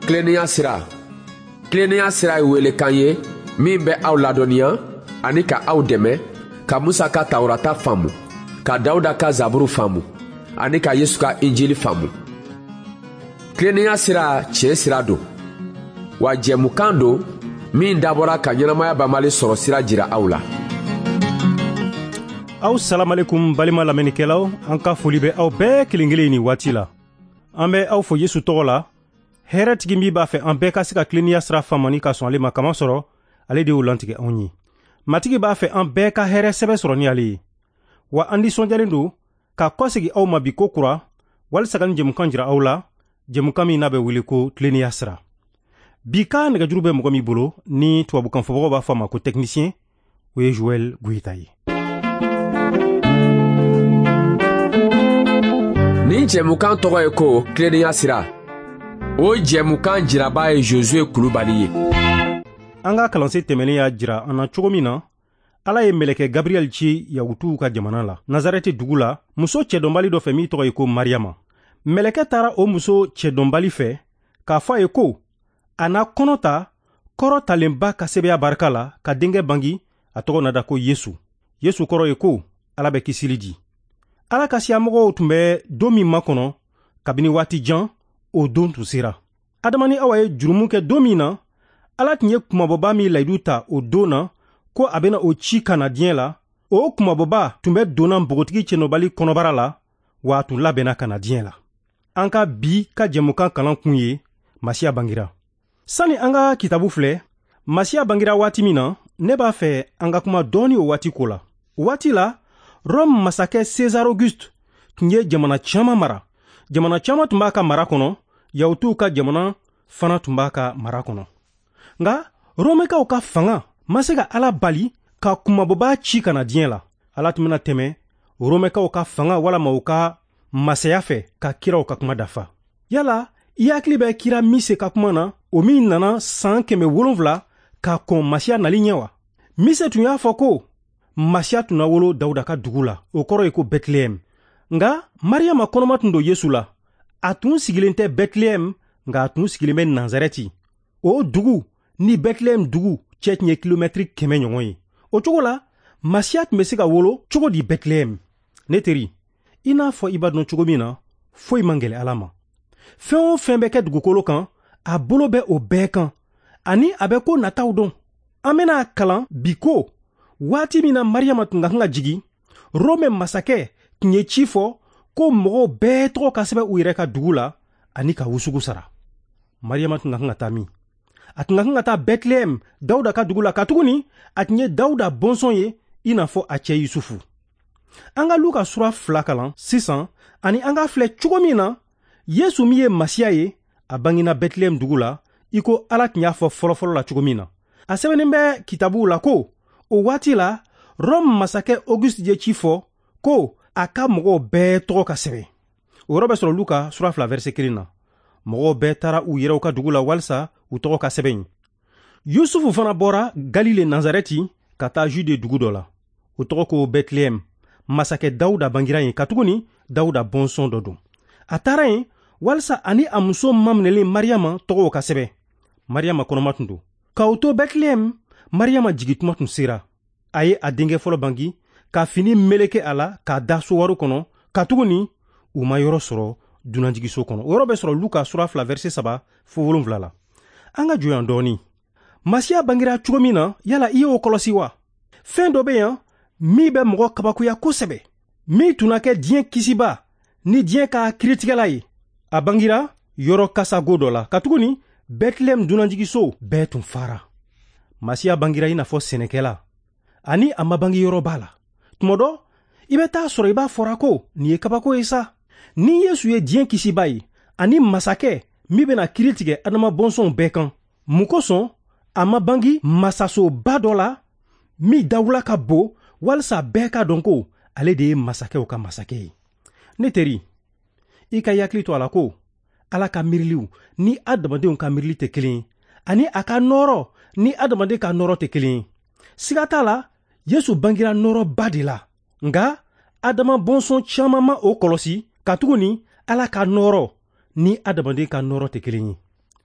Kileniya sira. Kileniya sira ye welekan ye min bɛ aw ladɔnniya ani ka aw dɛmɛ ka Musa ka Tawurata faamu, ka Dawuda ka Zaburu faamu ani ka Yesu ka Injili faamu. Kileniya sira tiɲɛ sira don, wa jɛmukan don min dabɔra ka ɲɛnamaya banbali sɔrɔ sira jira aw la. Aw salamalekun balima lamɛnnikɛlaw, an ka foli bɛ aw bɛɛ kelen kelen ni waati la. An bɛ aw fo Yesu tɔgɔ la. Hɛrɛtigi min b'a fɛ an bɛɛ ka se ka kileniya sira faamani ka sɔn ale ma kama sɔrɔ, ale de y'o lantigɛ anw ye. Matigi b'a fɛ an bɛɛ ka hɛrɛ sɛbɛ sɔrɔ ni ale ye. Wa an nisɔndiyalen don ka kɔsegi aw ma bi ko kura, walisa ka ni jɛmukan jira aw la, jɛmukan min n'a bɛ wele ko kileniya sira. Bi ka nɛgɛjuru bɛ mɔgɔ min bolo ni tubabukan fɔbagaw b'a fɔ a ma ko technicien, o ye Joël Guyita ye. Nin jɛmukan tɔgɔ ye ko kileniya sira. O jɛmukan jiraba ye Josue Kulubali ye. An ka kalansen tɛmɛnen y'a jira an na cogo min na, Ala ye mɛlɛkɛ Gabriel ci Yahutuw ka jamana la, Nazarɛti dugu la, muso cɛdɔnbali dɔ fɛ min tɔgɔ ye ko Mariyama. Mɛlɛkɛ taara o muso cɛdɔnbali fɛ k'a fɔ a ye ko a na kɔnɔ ta kɔrɔtalenba ka sɛbɛya barika la ka denkɛ bangi, a tɔgɔ nada ko Yesu. Yesu kɔrɔ ye ko Ala bɛ kisili di. Ala ka siyamɔgɔw tun bɛ don min makɔnɔ kabini waati jan, o don tun sera. Adama ni Awa ye jurumu kɛ don min na, Ala tun ye kumabɔba min layidu ta o don na ko a bena o ci ka na diɲɛ la. O kumabɔba tun bɛ donna npogotigi cɛnɔbali kɔnɔbara la, wa a tun labɛnna ka na diɲɛ la. An ka bi ka jɛmukan kalan kun ye Masiya bangira. Sani an ka kitabu filɛ, Masiya bangira waati min na, ne b'a fɛ an ka kuma dɔɔni o waati ko la. O waati la, Rome masakɛ César Auguste tun ye jamana caaman mara. Jamana caaman tun b'a ka mara kɔnɔ, Yahutuw ka jamana fana tun b'a ka mara kɔnɔ. Nga Romekaw ka fanga ma se ka Ala bali ka kumabɔba ci ka na diɲɛ la. Ala tun bena tɛmɛ Romekaw ka fanga walama u ka masaya fɛ ka kiraw ka kuma dafa. Yala i hakili bɛ kira min se ka kuma na, o min nana san 700 ka kɔn Masiya nali ɲɛ wa? Mise tun y'a fɔ ko Masiya tun na wolo Dawuda ka dugu la, o kɔrɔ ye ko Bɛtilɛhɛm. Nga Mariyama kɔnɔma tun don Yesu la. A tun sigilen tɛ Bɛtilɛhɛm, nga a tun sigilen bɛ Nazarɛti. O dugu ni Bɛtilɛhɛm dugu cɛ tun ye kilomɛtiri 100 ɲɔgɔn ye. O cogo la, Masiya tun bɛ se ka wolo cogo di Bɛtilɛhɛm? Ne teri, i n'a fɔ i b'a dɔn cogo min na, foyi man gɛlɛ Ala ma. Fɛn o fɛn bɛ kɛ dugukolo kan, a bolo bɛ o bɛɛ kan, ani a bɛ ko nataw dɔn. An bena kalan bi ko waati min na Mariyama tun ka kan ka jigi, Rome masakɛ tun ye ci fɔ ko mɔgɔw bɛɛ tɔgɔ ka sɛbɛn u yɛrɛ ka dugu la ani ka wusugu sara. Mariyama tun ka kan ka taa min? A tun ka kan ka taa Bɛtilɛhɛm, Dawuda ka dugu la, katuguni a tun ye Dawuda bɔnsɔn ye i n'a fɔ a cɛ Yusufu. An ka Luka sura 2 kalan sisan, ani an ka filɛ cogo min na Yesu min ye Masiya ye, a bangina Bɛtilɛhɛm dugu la, i ko Ala tun y'a fɔ fɔlɔfɔlɔ la cogo min na. A sɛbɛnnen bɛ kitabuw la ko o waati la Rome masakɛ Auguste ye ci fɔ ko a ka mɔgɔw bɛɛ tɔgɔ ka sɛbɛn. O yɔrɔ bɛ sɔrɔ Luka sura 2 verset 1 na. Mɔgɔw bɛɛ taara u yɛrɛw ka dugu la walisa u tɔgɔ ka sɛbɛn. Yusufu fana bɔra Galile Nazarɛti ka taa Jude dugu dɔ la. O tɔgɔ ko Bɛtilɛhɛm. Masakɛ Dawuda bangira yen, katuguni Dawuda bɔnsɔn dɔ don. A taara yen walisa ani a muso maminɛlen Mariyama tɔgɔw ka sɛbɛn. Mariyama kɔnɔma tun don. K'aw to Bɛtilɛhɛm, Mariyama jigituma tun sera. A ye a denkɛ fɔlɔ bangi, ka fini meleke a la k'a da sowaro kɔnɔ, katuguni u ma yɔrɔ sɔrɔ dunanjigiso kɔnɔ. O yɔrɔ bɛ sɔrɔ Luka sura 2 verset 3 fo 7 la. An ka jɔ yan dɔɔni. Masiya bangira cogo min na, yala i y'o kɔlɔsi wa? Fɛn dɔ bɛ yan min bɛ mɔgɔ kabakoya kosɛbɛ, min tun na kɛ diɲɛ kisiba ni diɲɛ ka kiritigɛla ye. A bangira yɔrɔ kasago dɔ la, katuguni Bɛtilɛhɛm dunanjigiso bɛɛ tun fara. Masiya bangira i n'a fɔ sɛnɛkɛla, ani a ma bangi yɔrɔ b'a la. Tuma dɔ, i bɛ taa sɔrɔ i b'a fɔra ko nin ye kabako ye sa. Ni Yesu ye diɲɛ kisiba ye, ani masakɛ min bɛna kiri tigɛ adama bɔnsɔnw bɛɛ kan, mun kosɔn a ma bangi masasoba dɔ la min dawula ka bon walisa bɛɛ ka dɔn ko ale de ye masakɛw ka masakɛ ye? Ne teri, i ka yakili to a la ko Ala ka miiriliw ni adamadenw ka miirili tɛ kelen ye, ani a ka nɔɔrɔ ni adamaden ka nɔɔrɔ tɛ kelen ye. Siga t'a la, Yesu bangira nɔɔrɔba de la, nga adama bɔnsɔn caaman ma o kɔlɔsi, katuguni Ala ka nɔɔrɔ ni adamaden ka nɔɔrɔ tɛ kelen ye.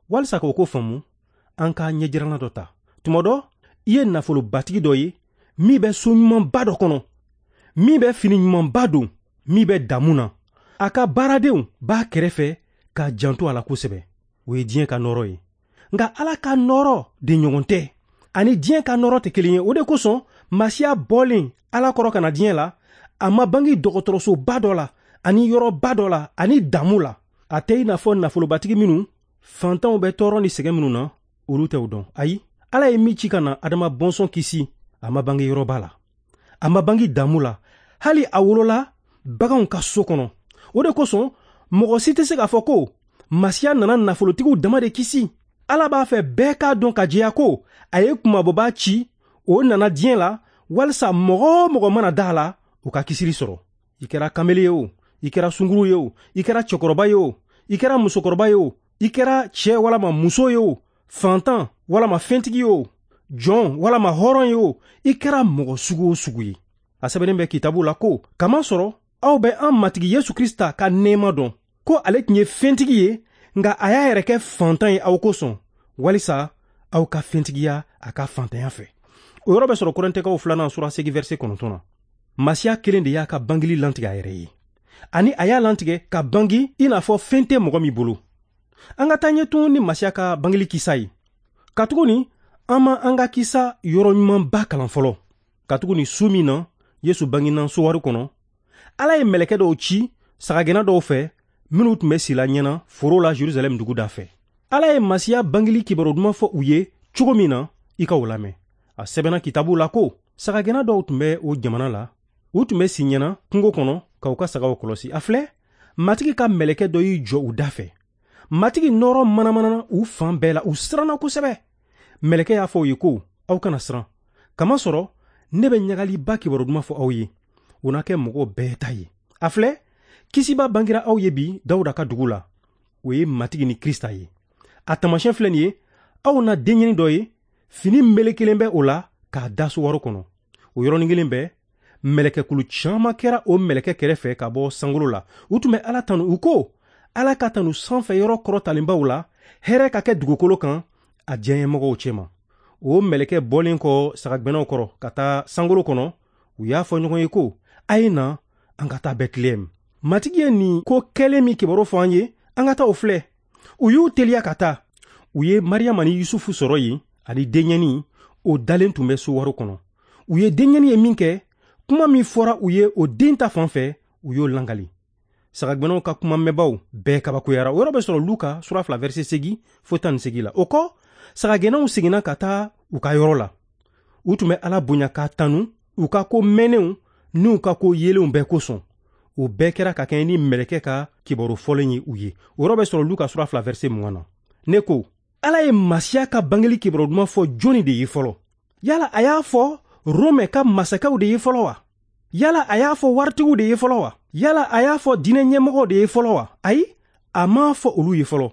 walisa k'o ko faamu an ka ɲɛjirana dɔ ta. tuma dɔ i ye nafolobatigi dɔ ye min bɛ so ɲumanba dɔ kɔnɔ, min bɛ fini ɲumanba don, min bɛ damu na. a ka baaradenw b'a kɛrɛfɛ k'a janto a la kosɛbɛ. o ye diɲɛ ka nɔɔrɔ ye. nka ala ka nɔɔrɔ de ɲɔgɔn tɛ, ani diɲɛ ka nɔɔrɔ tɛ kelen ye. o de kosɔn masiya bɔlen ala kɔrɔ ka na diɲɛ la, a ma bange dɔgɔtɔrɔsoba dɔ la, ani yɔrɔba dɔ la, ani damu la. a tɛ i n'a fɔ nafolobatigi minnu fantanw bɛ tɔɔrɔ ni sɛgɛn minnu na olu tɛ o dɔn. ayi, ala ye min ci ka na adama bɔnsɔn kisi, a ma bange yɔrɔba la, a ma bange damu la, hali a wolola baganw ka so kɔnɔ. o de kosɔn mɔgɔ si tɛ se k'a fɔ ko masiya nana nafolotigiw dama de kisi. ala b'a fɛ bɛɛ k'a dɔn ka jɛya ko a ye kumabɔba ci, o nana diɲɛ la walisa mɔgɔ o mɔgɔ mana da a la o ka kisiri sɔrɔ. i kɛra kamele ye o, i kɛra sunguru ye o, i kɛra cɛkɔrɔba ye o, i kɛra musokɔrɔba ye o, i kɛra cɛ walama muso ye o, fantan walama fɛntigi ye o, jɔn walama hɔrɔn ye o, i kɛra mɔgɔ sugu o sugu ye. a sɛbɛnnen bɛ kitabu la ko kamasɔrɔ aw bɛ an matigi yesu krista ka nɛɛma dɔn ko ale tun ye fɛntigi ye, nka a y'a yɛrɛ kɛ fantan ye aw kosɔn walisa aw ka fɛntigiya a ka fantanya fɛ. o yɔrɔ bɛ sɔrɔ Korintɛkaw 2 sura 8 verset 9 na. masiya kelen de y'a ka bangeli lantigɛ a yɛrɛ ye, ani a y'a lantigɛ ka bangi i n'a fɔ fɛn tɛ mɔgɔ min bolo. an ka taa ɲɛ tun ni masiya ka bangeli kisa ye. katuguni an ma an ka kisa yɔrɔ ɲumanba kalan fɔlɔ. katuguni su min na yesu bangina sowari kɔnɔ, ala ye mɛlɛkɛ dɔw ci sagagɛnna dɔw fɛ minnu tun bɛ sila ɲɛna foro la Jerusalem dugu da fɛ. ala ye masiya bangeli kibaru duman fɔ u ye cogo min na i ka o lamɛn. a sɛbɛnna kitabu la ko sagagɛnna dɔw tun bɛ o jamana la, u tun bɛ si ɲɛna kungo kɔnɔ ka u ka sagaw kɔlɔsi. a filɛ, matigi ka mɛlɛkɛ dɔ y'i jɔ u da fɛ. matigi nɔrɔ manamanana u fan bɛɛ la, u siranna kosɛbɛ. mɛlɛkɛ y'a fɔ u ye ko aw kana siran, kamasɔrɔ ne bɛ ɲagaliba kibaru duman fɔ aw ye, u na kɛ mɔgɔw bɛɛ ta ye. a filɛ, kisiba bangira aw ye bi Dawuda ka dugu la, o ye matigi ni Krista ye. a tamasiyɛn filɛ nin ye, aw na denɲɛni dɔ ye, fini melekelen bɛ o la k'a da sowaro kɔnɔ. o yɔrɔnin kelen bɛɛ, mɛlɛkɛkulu caaman kɛra o mɛlɛkɛ kɛrɛfɛ ka bɔ sankolo la. u tun bɛ ala tanu. u ko ala ka tanu sanfɛ yɔrɔ kɔrɔtalenbaw la, hɛrɛ ka kɛ dugukolo kan a diɲɛmɔgɔw cɛma. o mɛlɛkɛ bɔlen kɔ sagagɛnnaw kɔrɔ ka taa sankolo kɔnɔ, u y'a fɔ ɲɔgɔn ye ko a ye na an ka taa Bɛtilɛhɛmu. matigi ye nin ko kɛlen min kibaru fɔ an ye, an ka taa o filɛ. u y'u teliya ka taa. u ye Mariyama ni Yusufu sɔrɔ yen, ani denɲɛni o dalen tun bɛ sowaro kɔnɔ. u ye denɲɛni ye min kɛ, kuma min fɔra u ye o den ta fan fɛ, u y'o langali. sagagɛnnaw ka kuma mɛnbaw bɛɛ kabakoyara. o yɔrɔ bɛ sɔrɔ Luka sura 2 verset 8 fo 18 la. o kɔ sagagɛnnaw seginna ka taa u ka yɔrɔ la. u tun bɛ ala bonya k'a tanu u ka ko mɛnnenw n'u ka ko yelenw bɛɛ kosɔn. o bɛɛ kɛra ka kɛɲɛ ni mɛlɛkɛ ka kibaru fɔlen ye u ye. o yɔrɔ bɛ sɔrɔ Luka sura 2 verset 20 na. ne ko ala ye masiya ka bangeli kibaru duman fɔ jɔnni de ye fɔlɔ? yala a y'a fɔ Rome ka masakɛw de ye fɔlɔ wa? yala a y'a fɔ waritigiw de ye fɔlɔ wa? yala a y'a fɔ diinɛ ɲɛmɔgɔw de ye fɔlɔ wa? ayi, a m'a fɔ olu ye fɔlɔ.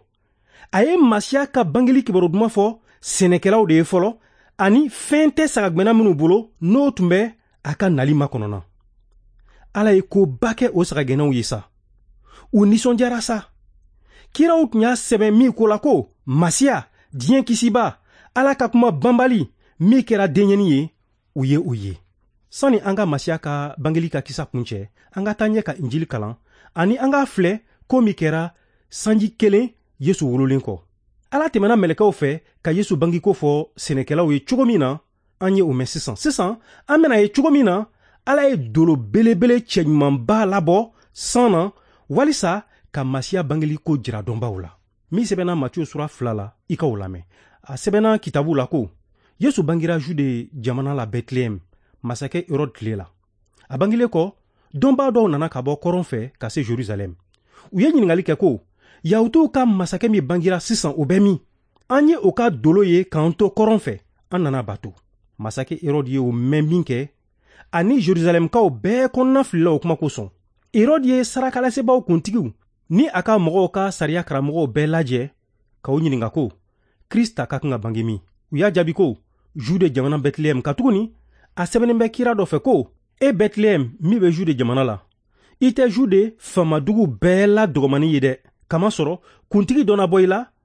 a ye masiya ka bangeli kibaru duman fɔ sɛnɛkɛlaw de ye fɔlɔ, ani fɛn tɛ sagagɛnna minnu bolo n'o tun bɛ a ka nali makɔnɔna. ala ye koba kɛ o sagagɛnnaw ye sa. u nisɔndiyara sa. kiraw tun y'a sɛbɛn min ko la ko masiya, diɲɛ kisiba, ala ka kuma banbali min kɛra denɲɛni ye, u ye o ye. sani an ka masiya ka bangeli ka kisa kun cɛ, an ka taa ɲɛ ka injili kalan, ani an k'a filɛ ko min kɛra sanji kelen Yesu wololen kɔ. ala tɛmɛna mɛlɛkɛw fɛ ka Yesu bangiko fɔ sɛnɛkɛlaw ye cogo min na, an ye o mɛn sisan. sisan an bɛna ye cogo min na ala ye dolo belebele cɛɲumanba labɔ san na walisa ka masiya bangeli ko jira dɔnbaw la. min sɛbɛnna Matiyu sura 2 la, i ka o lamɛn. a sɛbɛnna kitabu la ko Yesu bangira Jude jamana la Bɛtilɛhɛmu, masakɛ Herode tile la. a bangilen kɔ, dɔnbaa dɔw nana ka bɔ kɔrɔn fɛ ka se Jerusalem. u ye ɲiningali kɛ ko yahudiw ka masakɛ min bangira sisan o bɛ min? an ye o ka dolo ye k'an to kɔrɔn fɛ, an nana bato. masakɛ Herode ye o mɛn min kɛ, ani Jerusalemkaw bɛɛ kɔnɔna filila o kuma kosɔn. Herode ye sarakalasebaaw kuntigiw ni a ka mɔgɔw ka sariya karamɔgɔw bɛɛ lajɛ k'o ɲininka ko Krista ka kan ka bange min. u y'a jaabi ko Jude jamana Bɛtilɛhɛmu. katuguni a sɛbɛnnen bɛ kira dɔ fɛ ko e Bɛtilɛhɛmu min bɛ Jude jamana la, i tɛ Jude famadugu bɛɛ la dɔgɔmani ye dɛ. kamasɔrɔ kuntigi dɔ na bɔ i la,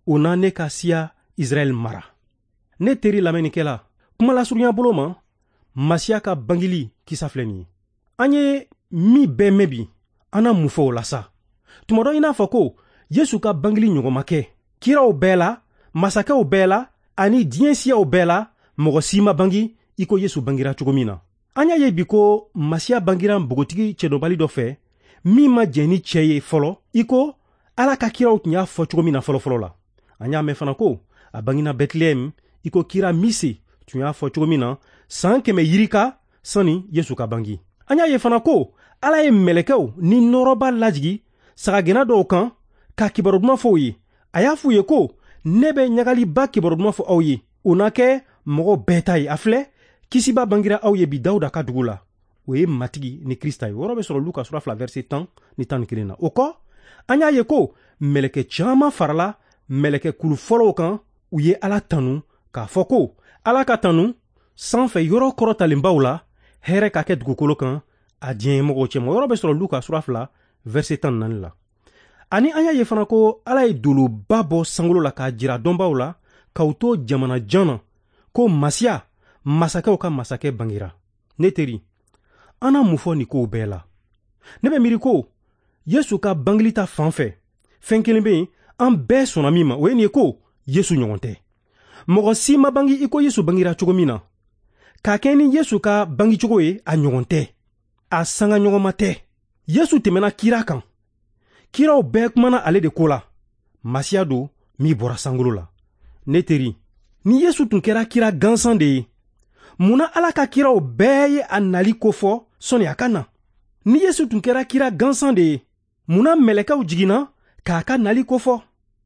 o na ne ka siya Israɛl mara. Ne teri lamɛnnikɛla, kuma lasurunya bolo ma, Masiya ka bangili kisa filɛ nin ye. An ye min bɛɛ mɛn bi, an na mun fɔ o la sa. Tuma dɔ i n'a fɔ ko Yesu ka bangili ɲɔgɔn ma kɛ. Kiraw bɛɛ la, masakɛw bɛɛ la, ani diɲɛ siyaw bɛɛ la, mɔgɔ si ma bangi i ko Yesu bangira cogo min na. An y'a ye bi ko Masiya bangira npogotigi cɛdɔnbali dɔ fɛ, min ma jɛn ni cɛ ye fɔlɔ, i ko Ala ka kiraw tun y'a fɔ cogo min na fɔlɔfɔlɔ la. An y'a mɛn fana ko a bangina Bɛtilɛhɛm, i ko kira Mise tun y'a fɔ cogo min na, san 100 yirika sani Yesu ka bangi. An y'a ye fana ko Ala ye mɛlɛkɛw ni nɔrɔba lajigi sagagɛnna dɔw kan ka kibaru duman fɔ u ye. A y'a f'u ye ko ne bɛ ɲagaliba kibaru duman fɔ aw ye, o na kɛ mɔgɔ bɛɛ ta ye. A filɛ, kisiba bangira aw ye bi Dawuda ka dugu la. O ye matigi ni Krista ye. O yɔrɔ bɛ sɔrɔ Luka sura 2 verset 10 ni 11 na. O kɔ, an y'a ye ko mɛlɛkɛ caaman farala mɛlɛkɛ kulu fɔlɔw kan, u ye Ala tanu k'a fɔ ko Ala ka tanu sanfɛ yɔrɔ kɔrɔtalenbaw la, hɛrɛ ka kɛ dugukolo kan a diɲɛmɔgɔw cɛma. O yɔrɔ bɛ sɔrɔ Luka sura 2 verset 14 la. Ani an y'a ye fana ko Ala ye doloba bɔ sankolo la k'a jira dɔnbaw la k'aw to jamana jan na ko Masiya, masakɛw ka masakɛ bangira. Ne teri, an na mun fɔ nin kow bɛɛ la? Ne bɛ miiri ko Yesu ka bangili ta fan fɛ, fɛn kelen bɛ yen an bɛɛ sɔnna min ma, o ye nin ye ko Yesu ɲɔgɔn tɛ. Mɔgɔ si ma bangi i ko Yesu bangira cogo min na. K'a kɛ ni Yesu ka bangicogo ye, a ɲɔgɔn tɛ. A sanga ɲɔgɔnma tɛ. Yesu tɛmɛna kira kan. Kiraw bɛɛ kumana ale de ko la. Masiya don min bɔra sankolo la. Ne teri, ni Yesu tun kɛra kira gansan de ye, munna Ala ka kiraw bɛɛ ye a nali kofɔ sɔnni a ka na? Ni Yesu tun kɛra kira gansan de ye, munna mɛlɛkɛw jiginna k'a ka nali kofɔ?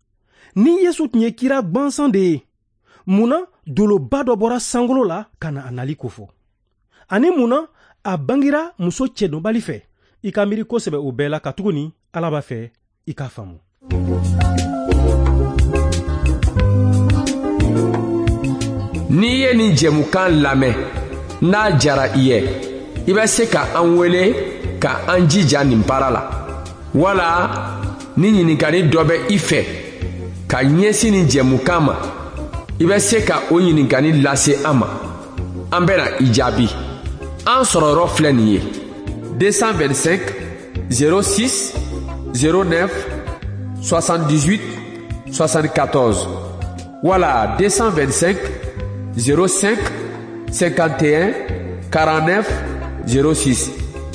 Ni Yesu tun ye kira gwansan de ye, munna doloba dɔ bɔra sankolo la ka na a nali kofɔ? Ani munna a bangira muso cɛdɔnbali fɛ? I ka miiri kosɛbɛ o bɛɛ la ka tuguni Ala b'a fɛ i k'a faamu. N'i ye nin jɛmukan lamɛn n'a jara i ye, i bɛ se ka an wele ka an jija nin baara la, wala ni ɲininkali dɔ bɛ i fɛ ka ɲɛsin nin jɛmukan ma, i bɛ se ka o ɲininkali lase an ma, an bɛna i jaabi. An sɔrɔyɔrɔ filɛ nin ye: 225 06 09 78 74 wala 225 05 51 49 06.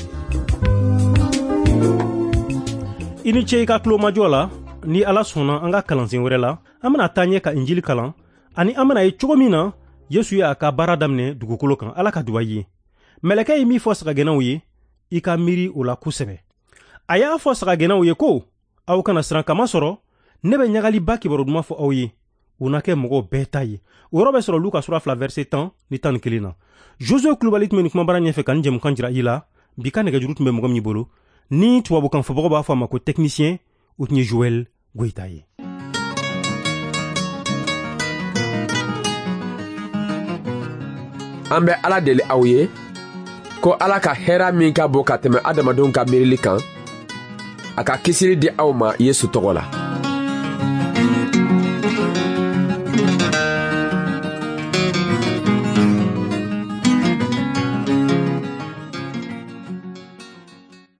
I ni ce i ka tulomajɔ la. Ni Ala sɔnna an ka kalansen wɛrɛ la, an bena taa ɲɛ ka injili kalan, ani an bena ye cogo min na Yesu ye a ka baara daminɛ dugukolo kan. Ala ka duba ye. Mɛlɛkɛ ye min fɔ sagagɛnnaw ye, i ka miiri o la kosɛbɛ. A y'a fɔ sagagɛnnaw ye ko aw kana siran, kama sɔrɔ ne bɛ ɲagaliba kibaru duman fɔ aw ye, o na kɛ mɔgɔw bɛɛ ta ye. O yɔrɔ bɛ sɔrɔ Luka sura 2 verset 10 ni 11 na. Josué Kulubali tun bɛ nin kumabara ɲɛfɛ ka nin jɛmukan jira i la. Bi ka nɛgɛjuru tun bɛ mɔgɔ min bolo, ni tubabukan fɔbagaw b'a fɔ a ma ko technicien, o tun ye Joël Goyita ye. An bɛ Ala deli aw ye ko Ala ka hɛra min ka bon ka tɛmɛ adamadenw ka miirili kan, a ka kisiri di aw ma Yesu tɔgɔ la.